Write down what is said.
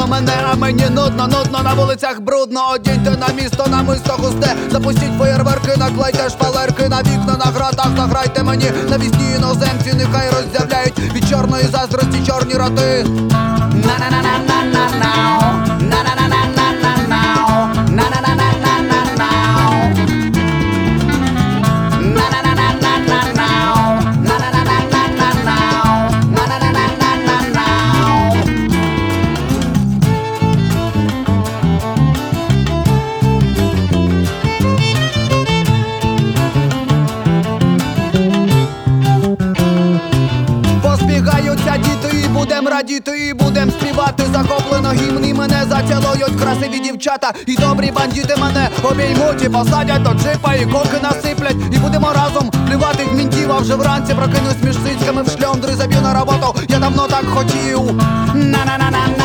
до мене, а мені нудно, нудно, на вулицях брудно. Одіньте на місто, на мисто густе, запустіть феєрверки, наклейте шпалерки на вікна, на гратах, заграйте мені. Навісні іноземці нехай роззявляють від чорної заздрості чорні роти. Посміхаються діти і будем радіти, і будем співати захоплено гімн. І мене зацілують красиві дівчата, і добрі бандити мене обіймуть і посадять до джипа, і коки насиплять. І будемо разом плювати в мінтів, а вже вранці прокинусь між сиськами в шльондри, заб'ю на роботу, я давно так хотів. На-на-на-на.